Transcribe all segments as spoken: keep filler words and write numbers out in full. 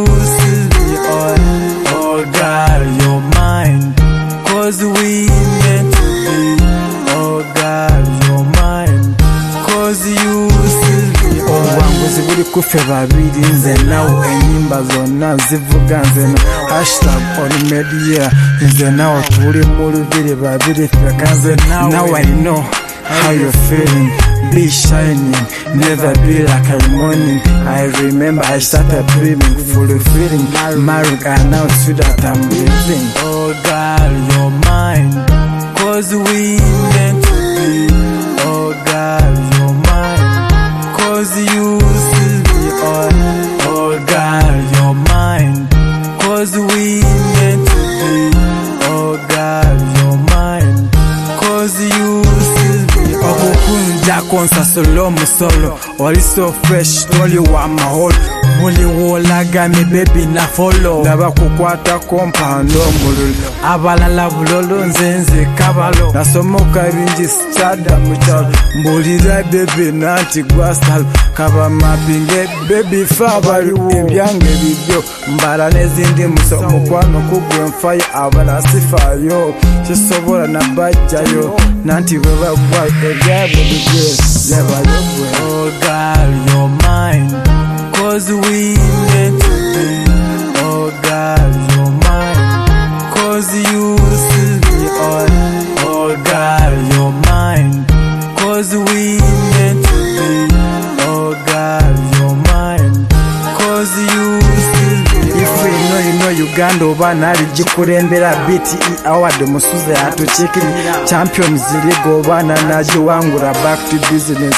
see me on. Oh girl, you're mine, cause we meant to be. Oh girl, you're mine, cause you see me on. Obuwanguzi buli kufe babiri nze nawe, enyimba zonna zivuga nze no. Hashtag on media nze nawe tuli mu lubiri babiri feka nze nawe. Now I know how you're feeling, be shining, never be like a morning. I remember I started dreaming, fully feeling married and now see that I'm living. Oh girl, you're mine, cause we meant to be. Oh girl, you're mine, cause you see me on. Oh girl, you're mine, cause we meant to be. Oh girl, you're mine, cause you see me on. Okukunja konsasolo musolo, oli so fresh, toli wa maholo. Muli wolaga mi baby na follow. Ndaba kukwata kompando mululu, abalala bulolo nzenze kabalo. Nasomoka bingi sichada muchalo, mbulira baby nanti gwasalo. Kaba mapinge baby fabali ebyange bibyo, mbala nezindi muso mukwano kugwe mfayo abala sifayo. Chisobola na bajayo, nanti weba kwa ebyabo bibyo leba yobwe. Oh girl, you're mine, cause we meant to be. Oh girl, you're mine, cause you see me on. Oh girl, you're mine, cause we meant to be. Oh girl, you're mine, cause you see me on. If we know you know Uganda oba nali jikulembera B T E award musuze atuchikiri Champions League oba najiwangura back to business.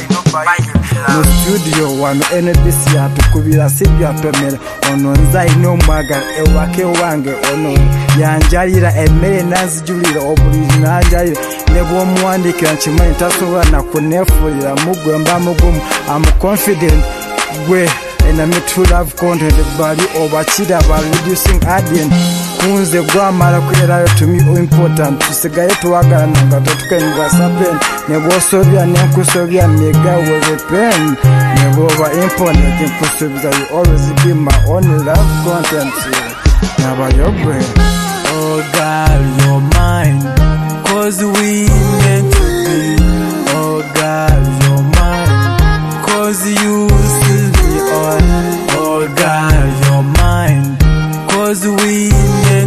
Mu studio wano N B C atukubira sibya tomera ono nzai no mwaga ewake wange ono yanjalira emmere nazijulira obuliji nanjalira nebo muwandikira nkimanyi tasobola nakunefulira mugwe mba mugumu. I'm confident gwe and me to love content bali obachida ba reducing audience kunze gwamala kwera to me important tusigaye tuwagala nanga tukenga sapen nebo sobya nekusobya mega we pen nebo ba important impossible. You always be my only love content naba yogwe. Oh girl, you're mine, cause we meant to be. Oh girl, you're mine, cause you see me on. Oh girl, you're mine, cause we meant